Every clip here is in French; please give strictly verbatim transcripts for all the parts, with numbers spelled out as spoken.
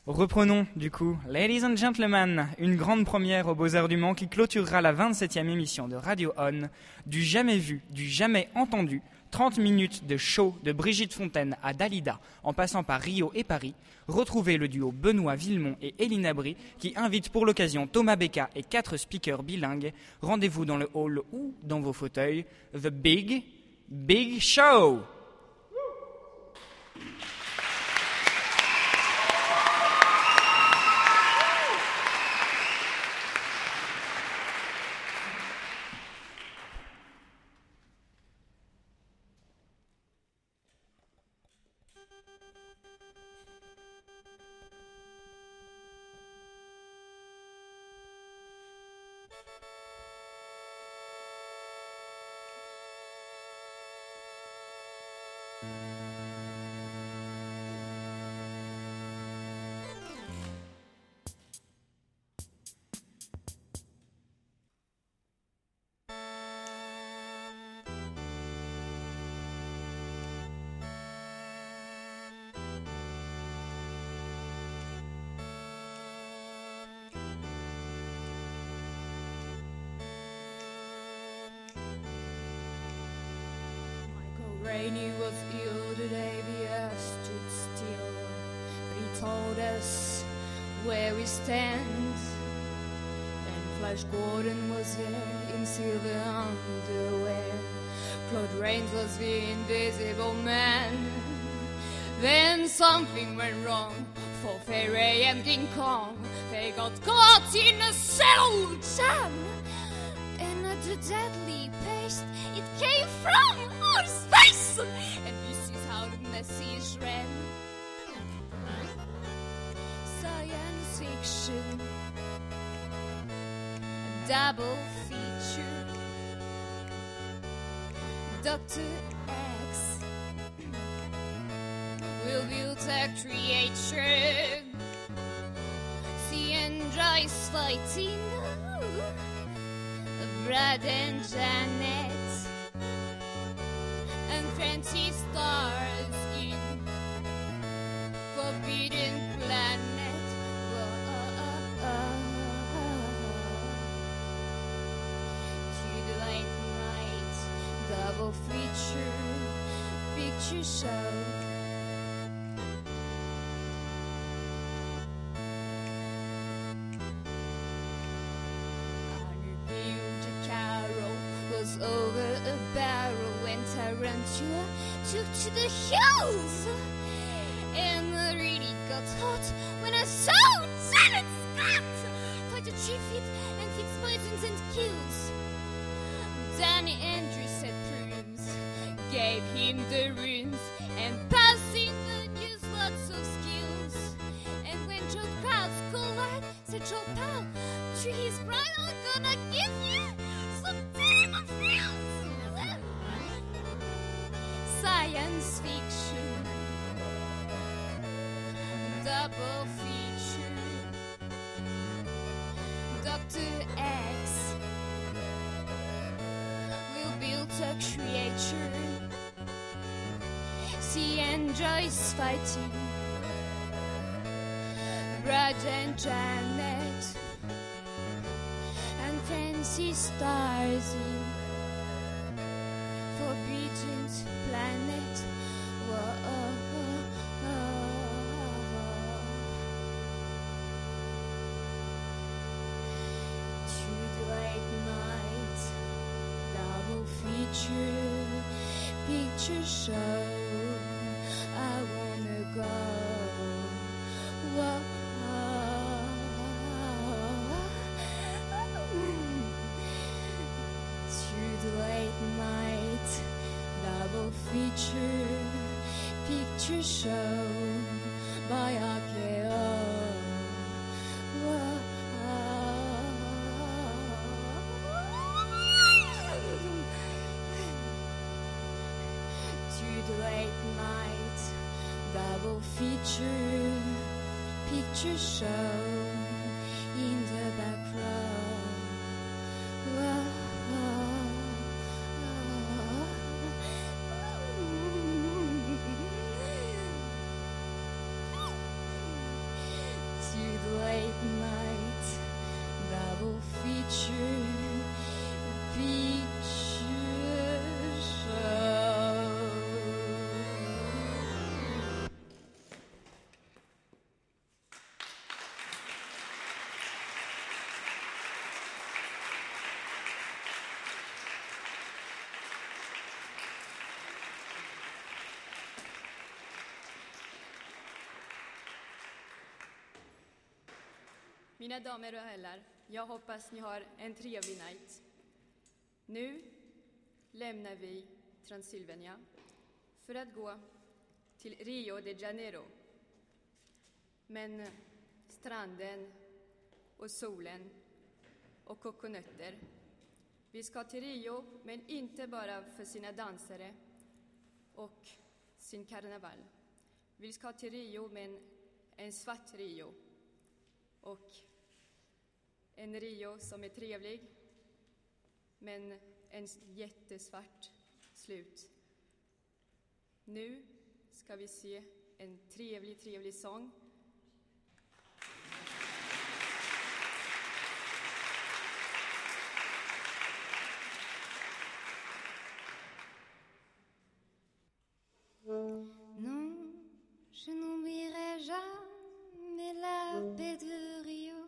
Reprenons du coup, Ladies and Gentlemen, une grande première aux Beaux-Arts du Mans qui clôturera la vingt-septième émission de Radio On, du jamais vu, du jamais entendu, trente minutes de show de Brigitte Fontaine à Dalida, en passant par Rio et Paris. Retrouvez le duo Benoît Villemont et Éline Abry qui invite pour l'occasion Thomas Becca et quatre speakers bilingues. Rendez-vous dans le hall ou dans vos fauteuils. The Big, Big Show! Rainey was ill today, the earth stood still, but he told us where we stand. And Flash Gordon was there in silver underwear, Claude Rains was the invisible man. Then something went wrong for Fairy and King Kong. They got caught in a cell jam, and at the deadly paste it came from our space. And this is how the message ran. Science fiction, a double feature. Doctor X will build a creature. See androids fighting, Brad and Janet, and Francis stars in Forbidden Planet. Whoa. To the late night double feature picture show. Over a barrel when Tarantula took to the hills, and I really got hot when I saw Janet Scott fight a tree fit and fix poisons and kills. Danny Andrews said prunes, gave him the runes, and passing the news lots of skills. And when Joe crowds collide, said Joe Powell, trees bright, I'm gonna give you some team of friends. Science fiction, double feature. Doctor X will build a creature. See androids fighting, Brad and Janet, and fancy stars in Forbidden Planet. Whoa. To the late night double feature picture show. I wanna go. Whoa. To the late night double feature picture show by R K O. Whoa. To the late night double feature picture show in the back row. Whoa. Mina damer och herrar, jag hoppas ni har en trevlig night. Nu lämnar vi Transylvania för att gå till Rio de Janeiro. Men stranden och solen och kokonötter. Vi ska till Rio, men inte bara för sina dansare och sin karneval. Vi ska till Rio, men en svart Rio. Och en Rio som är trevlig, men en jättesvart slut. Nu ska vi se en trevlig, trevlig sång. Non, je n'oublierai jamais la baie de Rio,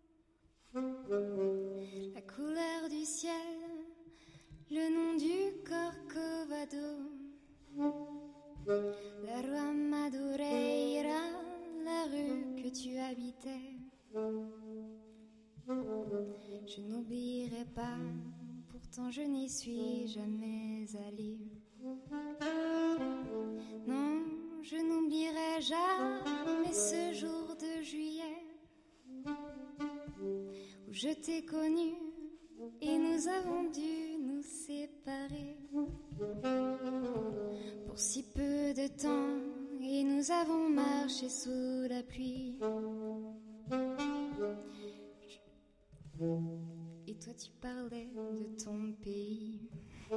la couleur du ciel, le nom du Corcovado, la rue Madureira, la rue que tu habitais. Je n'oublierai pas, pourtant je n'y suis jamais allée. Non, je n'oublierai jamais ce jour de juillet où je t'ai connu et nous avons dû nous séparer pour si peu de temps et nous avons marché sous la pluie. Et toi tu parlais de ton pays.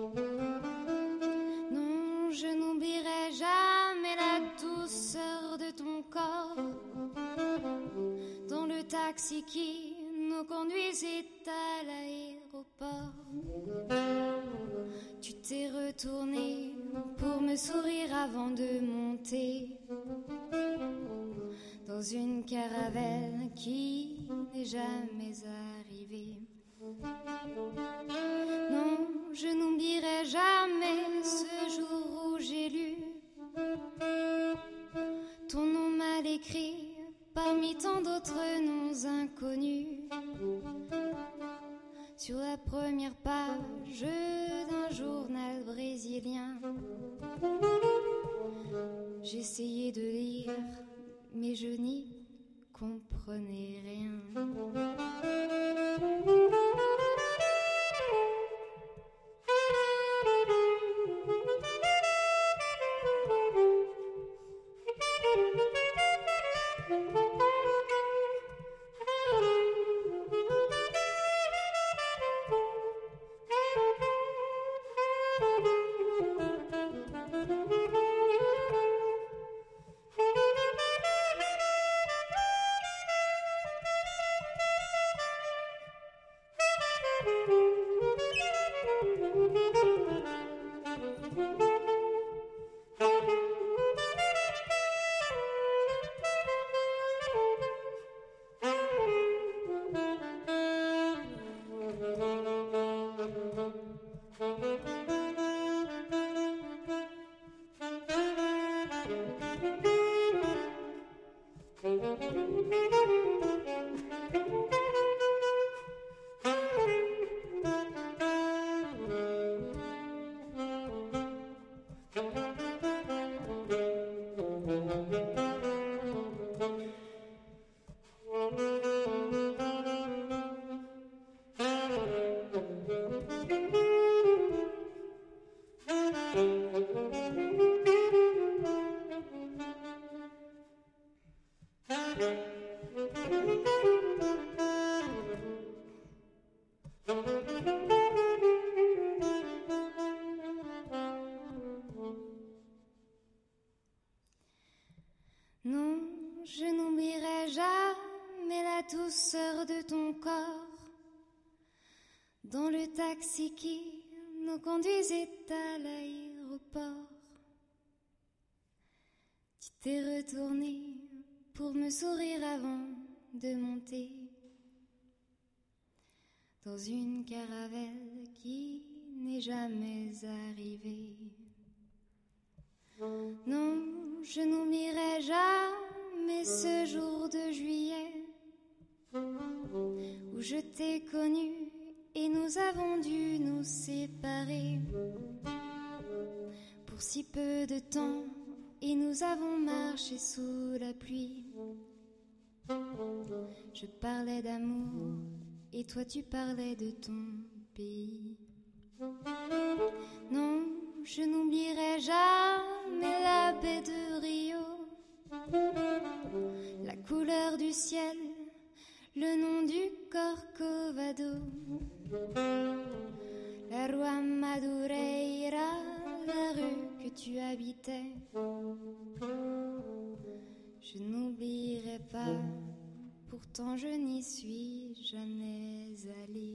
Non, je n'oublierai jamais la douceur de ton corps dans le taxi qui nous conduisait à l'aéroport. Tu t'es retourné pour me sourire avant de monter dans une caravelle qui n'est jamais arrivée. Non, je n'oublierai jamais ce jour où j'ai lu ton nom mal écrit parmi tant d'autres noms inconnus sur la première page d'un journal brésilien. J'essayais de lire, mais je n'y comprenais rien. Non, je n'oublierai jamais la douceur de ton corps dans le taxi qui nous conduisait à l'aéroport. Tu t'es retourné pour me sourire avant de monter dans une caravelle qui n'est jamais arrivée. Non, je n'oublierai jamais ce jour de juillet où je t'ai connu et nous avons dû nous séparer pour si peu de temps et nous avons marché sous la pluie. Je parlais d'amour et toi tu parlais de ton pays. Non, je n'oublierai jamais la baie de Rio, la couleur du ciel, le nom du Corcovado, la rue Madureira, la rue que tu habitais. Je n'oublierai pas, pourtant je n'y suis jamais allée.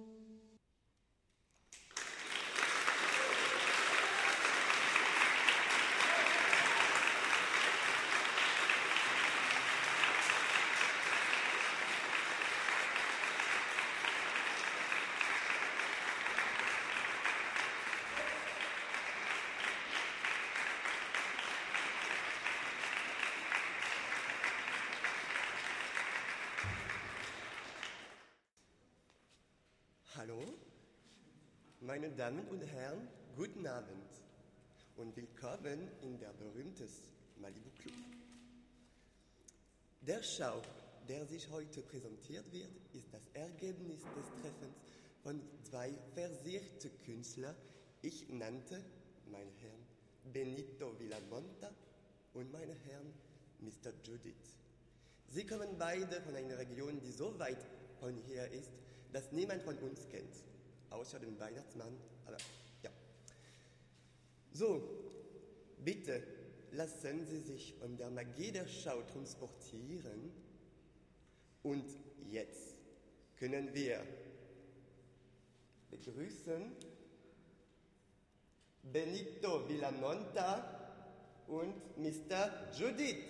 Hallo, meine Damen und Herren, guten Abend und willkommen in der berühmten Malibu Club. Der Show, der sich heute präsentiert wird, ist das Ergebnis des Treffens von zwei versierten Künstlern. Ich nannte meine Herren Benito Villamonta und meine Herren Mister Judith. Sie kommen beide von einer Region, die so weit von hier ist, das niemand von uns kennt, außer dem Weihnachtsmann, aber ja. So, bitte lassen Sie sich von der Magie der Schau transportieren und jetzt können wir begrüßen Benito Villamonta und Mister Judith.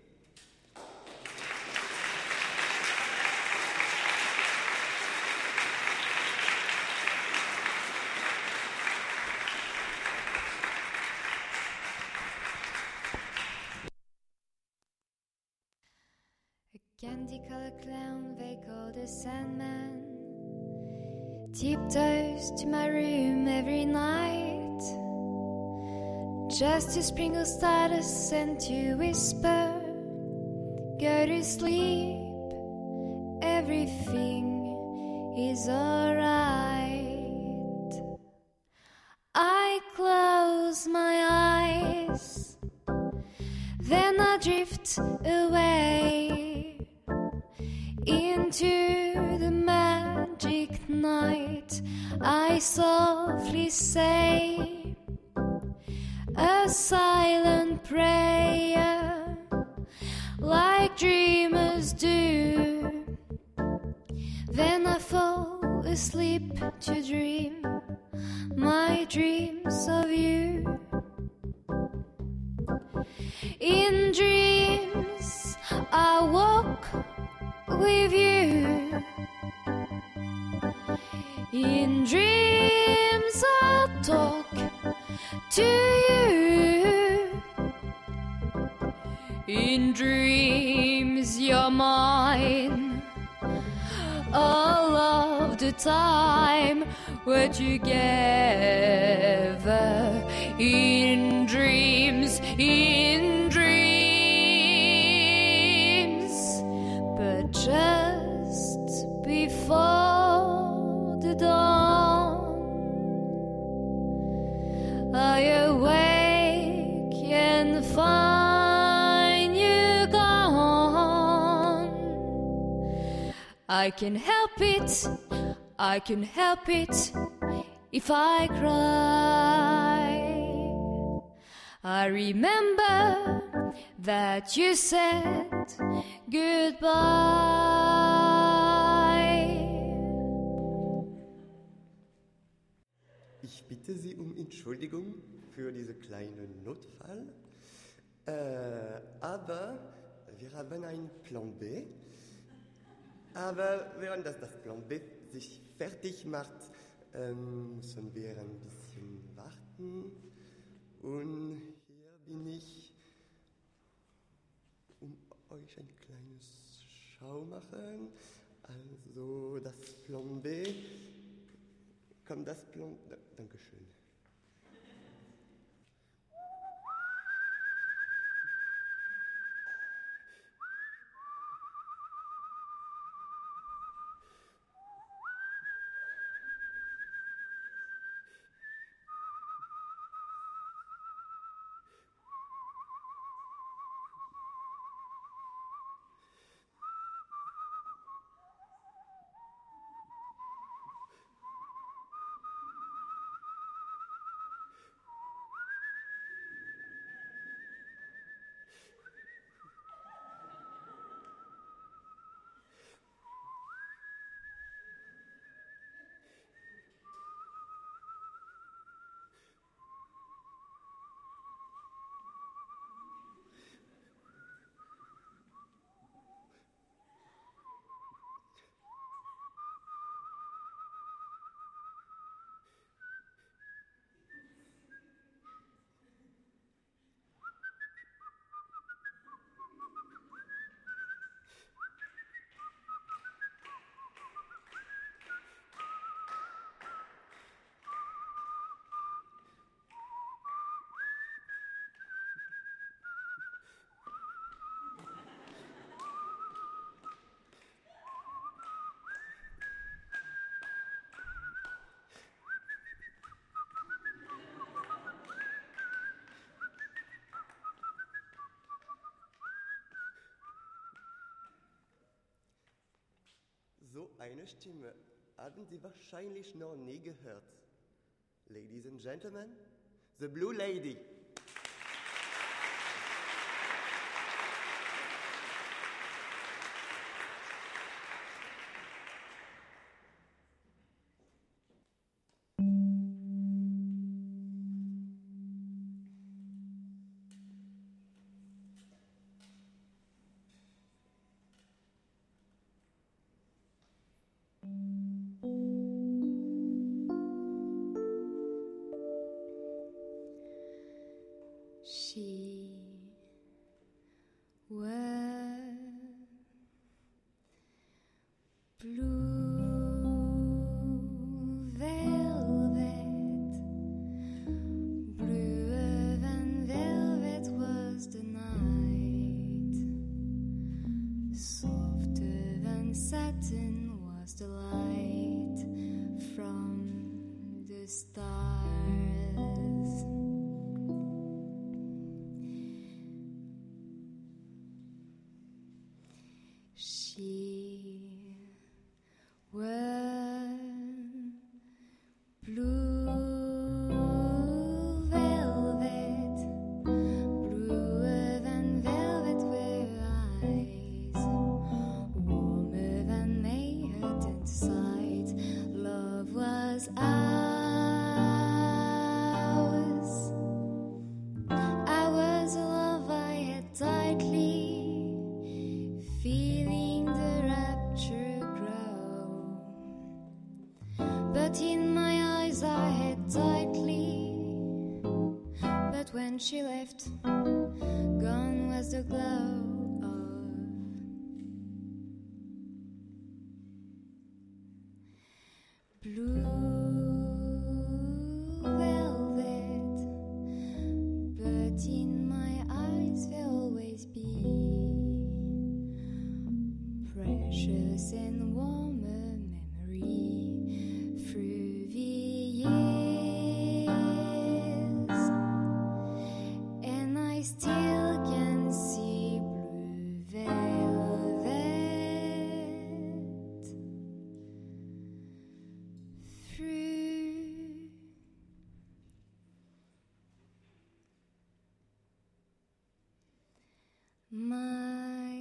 Candy-colored clown they call the Sandman tiptoes to my room every night just to sprinkle stardust and to whisper, go to sleep, everything is alright. I close my eyes, then I drift away into the magic night. I softly say a silent prayer like dreamers do. Then I fall asleep to dream my dreams of you. In dreams I walk with you. In dreams I'll talk to you. In dreams you're mine. All of the time we're together. In dreams, in dreams, but just before the dawn I awake and find you gone. I can help it, I can help it if I cry. I remember that you said goodbye. Ich bitte Sie um Entschuldigung für diesen kleinen Notfall, äh, aber wir haben einen Plan B. Aber während das, das Plan B sich fertig macht, ähm, müssen wir ein bisschen warten. Und hier bin ich, um euch ein kleines Schau machen. Also das Flambé, kommt das Flambé, Dankeschön. So eine Stimme haben Sie wahrscheinlich noch nie gehört. Ladies and Gentlemen, the Blue Lady. She were blue velvet, bluer than velvet was the night, softer than satin was the light from the stars. She were blue velvet, bluer than velvet were eyes, warmer than May her tender sight. Love was ours. Ours a love I had tightly, feeling the rapture grow. But in my eyes I had tightly. But when she left, gone was the glow of blue velvet. But in my eyes there'll always be precious and warmer memory through the years, and I still can see blue velvet through my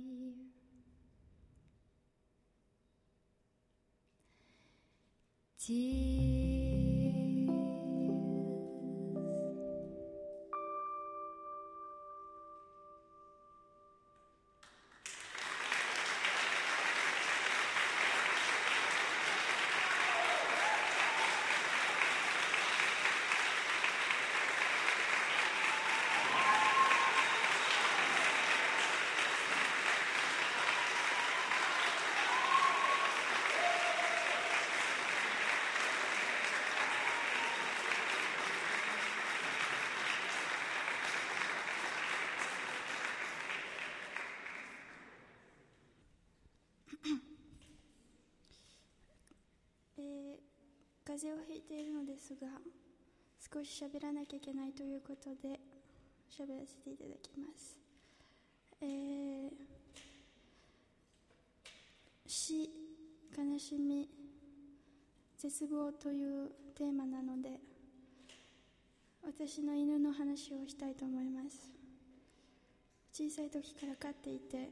tears. 風邪をひいているのですが、少し喋らなきゃいけないということで喋らせていただきます。えー、死、悲しみ、絶望というテーマなので、私の犬の話をしたいと思います。小さい時から飼っていて、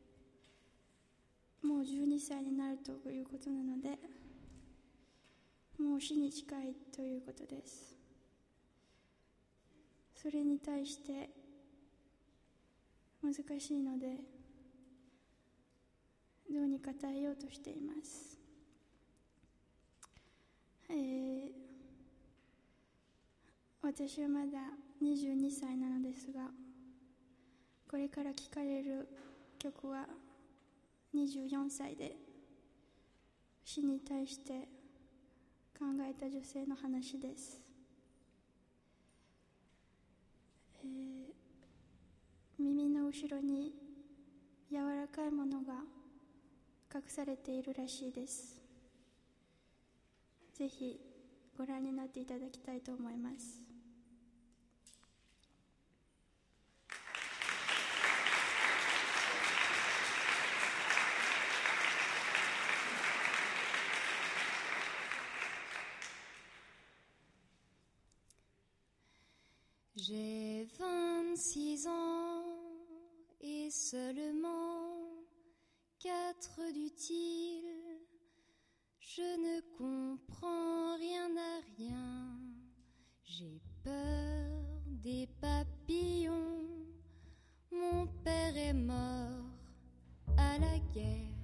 もうじゅうにさいになるということなので、もう死に近いということです。それに対して難しいので、どうにか耐えようとしています。えー、私はまだにじゅうにさいなのですが、これから聴かれる曲はにじゅうよんさいで死に対して考えた女性の話です。えー、耳の後ろに柔らかいものが隠されているらしいです。ぜひご覧になっていただきたいと思います。 J'ai vingt-six ans et seulement quatre d'utile. Je ne comprends rien à rien. J'ai peur des papillons. Mon père est mort à la guerre.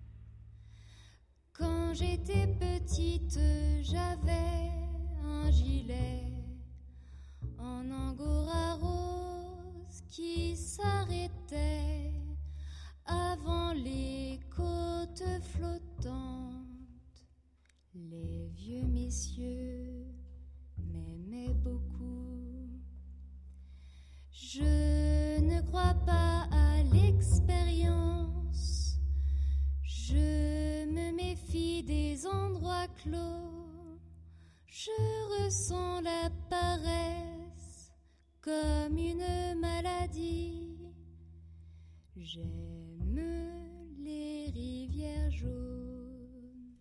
Quand j'étais petite, j'avais un gilet en angora rose qui s'arrêtait avant les côtes flottantes. Les vieux messieurs m'aimaient beaucoup. Je ne crois pas à l'expérience. Je me méfie des endroits clos. Je ressens la paresse comme une maladie. J'aime les rivières jaunes.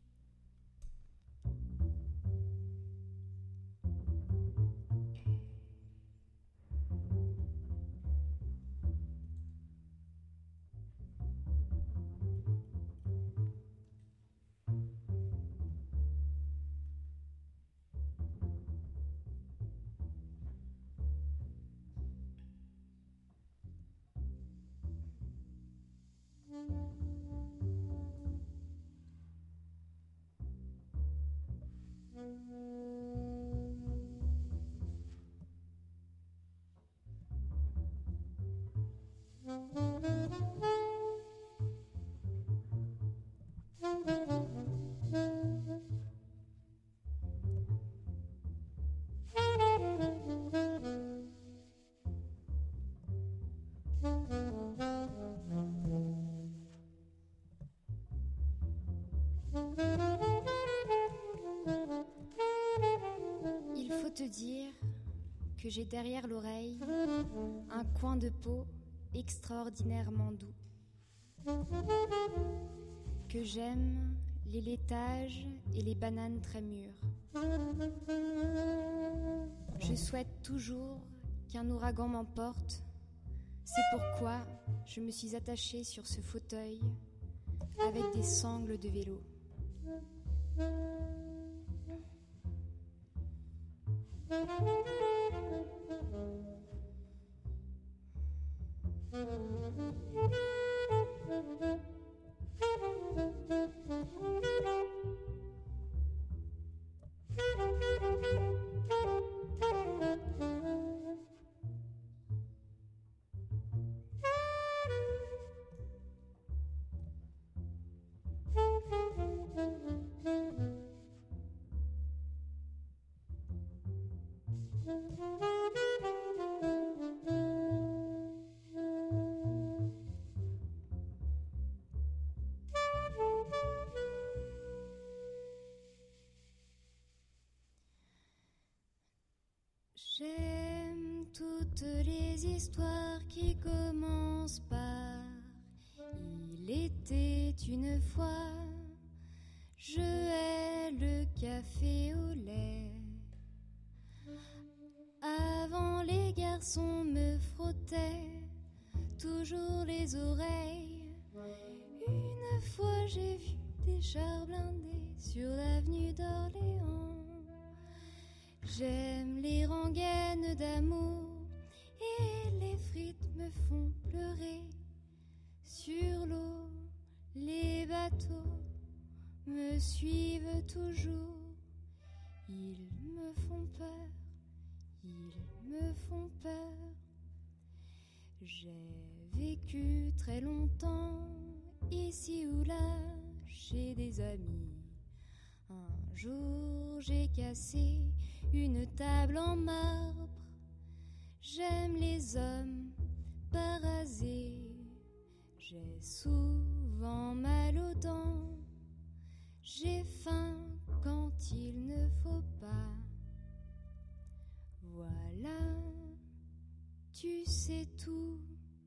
Il faut te dire que j'ai derrière l'oreille un coin de peau extraordinairement doux, que j'aime les laitages et les bananes très mûres. Je souhaite toujours qu'un ouragan m'emporte. C'est pourquoi je me suis attachée sur ce fauteuil avec des sangles de vélo. toutes les histoires qui commencent par il était une fois. Je hais le café au lait. Avant, les garçons me frottaient toujours les oreilles. Une fois, j'ai vu des chars blindés sur l'avenue d'Orléans. J'aime les rengaines d'amour et les frites me font pleurer. Sur l'eau, les bateaux me suivent toujours. Ils me font peur, ils me font peur. J'ai vécu très longtemps, ici ou là, chez des amis. Un jour, j'ai cassé une table en marbre. J'aime les hommes parasés. J'ai souvent mal aux dents. J'ai faim quand il ne faut pas. Voilà, tu sais tout.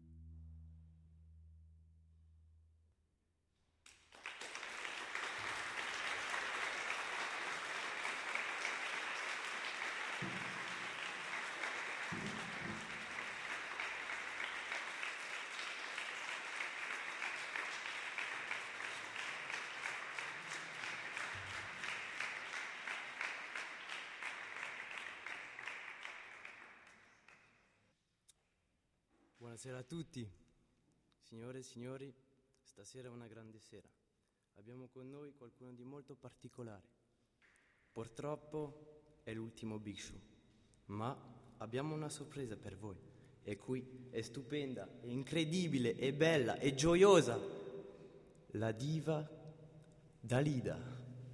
Buonasera a tutti. Signore e signori, stasera è una grande sera. Abbiamo con noi qualcuno di molto particolare. Purtroppo è l'ultimo Big Show, ma abbiamo una sorpresa per voi. E qui è stupenda, è incredibile, è bella, è gioiosa. La diva Dalida.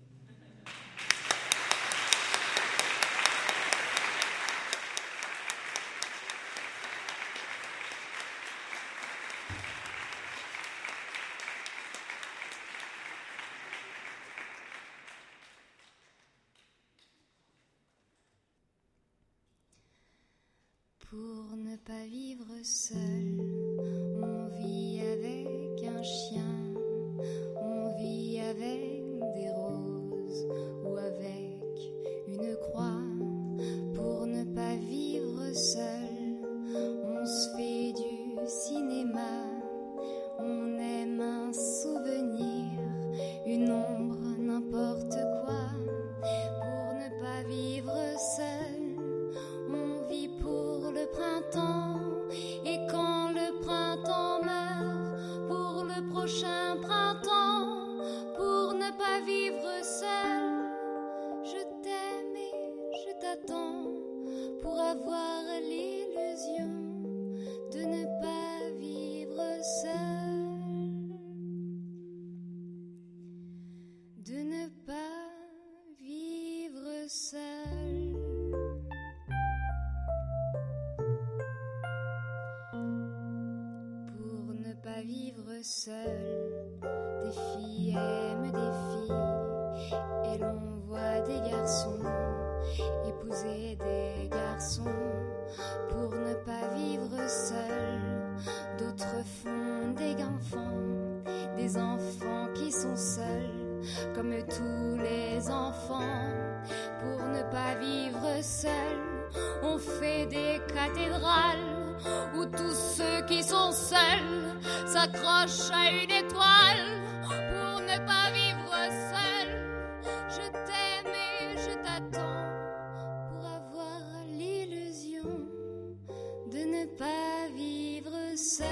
Pour ne pas vivre seul, on vit avec un chien, on vit avec des roses ou avec une croix. Pour ne pas vivre seul, on se fait du cinéma, on aime un souvenir, une ombre, n'importe quoi. Pour ne pas vivre seul, on vit pour le printemps, et quand le printemps meurt, pour le prochain printemps, pour ne pas vivre seul, je t'aime et je t'attends, pour avoir l'illusion de ne pas vivre seul, de ne pas vivre seul. Pas vivre seul, des filles aiment des filles, et l'on voit des garçons épouser des garçons. Pour ne pas vivre seul, d'autres font des enfants, des enfants qui sont seuls, comme tous les enfants. Pour ne pas vivre seul, on fait des cathédrales, où tous ceux qui sont seuls s'accrochent à une étoile. Pour ne pas vivre seul, je t'aime et je t'attends, pour avoir l'illusion de ne pas vivre seul.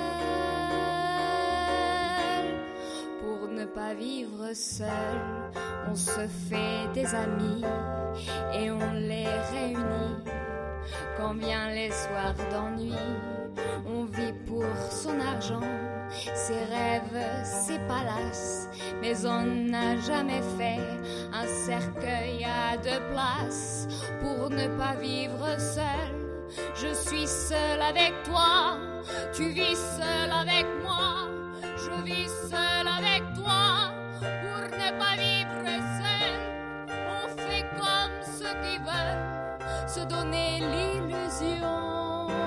Pour ne pas vivre seul, on se fait des amis et on les réunit. Quand viennent les soirs d'ennui, on vit pour son argent, ses rêves, ses palaces, mais on n'a jamais fait un cercueil à deux places. Pour ne pas vivre seul, je suis seul avec toi, tu vis seul avec moi, je vis seul avec toi. Pour ne pas vivre seul, on fait comme ceux qui veulent se donner l'illusion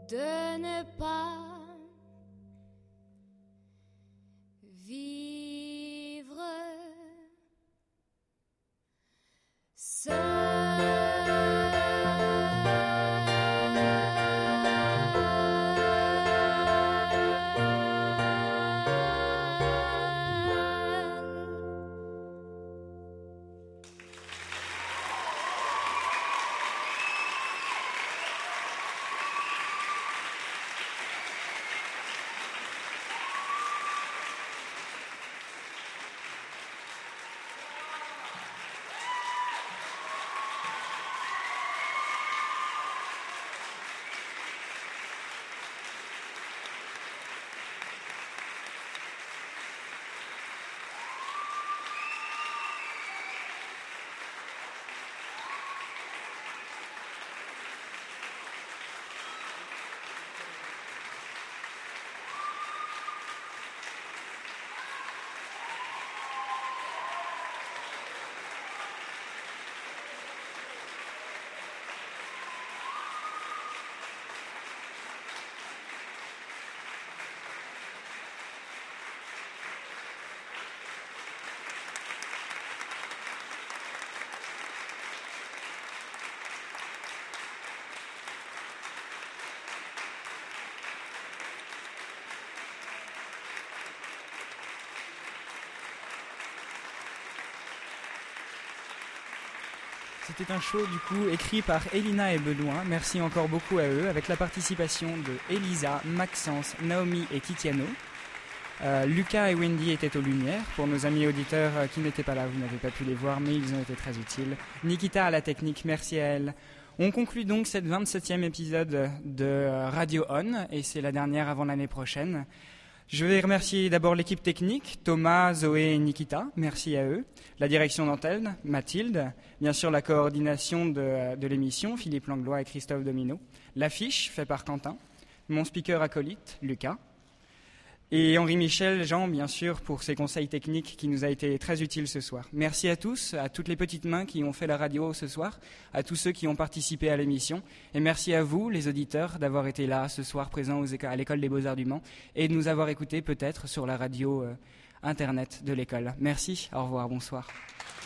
de ne pas vivre seul. C'était un show du coup écrit par Elina et Benoît. Merci encore beaucoup à eux, avec la participation de Elisa, Maxence, Naomi et Titiano. Euh, Lucas et Wendy étaient aux lumières. Pour nos amis auditeurs euh, qui n'étaient pas là, vous n'avez pas pu les voir, mais ils ont été très utiles. Nikita à la technique, merci à elle. On conclut donc cette vingt-septième épisode de Radio On, et c'est la dernière avant l'année prochaine. Je vais remercier d'abord l'équipe technique, Thomas, Zoé et Nikita, merci à eux. La direction d'antenne, Mathilde. Bien sûr, la coordination de, de l'émission, Philippe Langlois et Christophe Domino. L'affiche, fait par Quentin. Mon speaker acolyte, Lucas. Et Henri-Michel Jean, bien sûr, pour ses conseils techniques qui nous a été très utiles ce soir. Merci à tous, à toutes les petites mains qui ont fait la radio ce soir, à tous ceux qui ont participé à l'émission. Et merci à vous, les auditeurs, d'avoir été là ce soir, présents aux éco- à l'École des Beaux-Arts du Mans, et de nous avoir écoutés peut-être sur la radio euh, Internet de l'école. Merci, au revoir, bonsoir.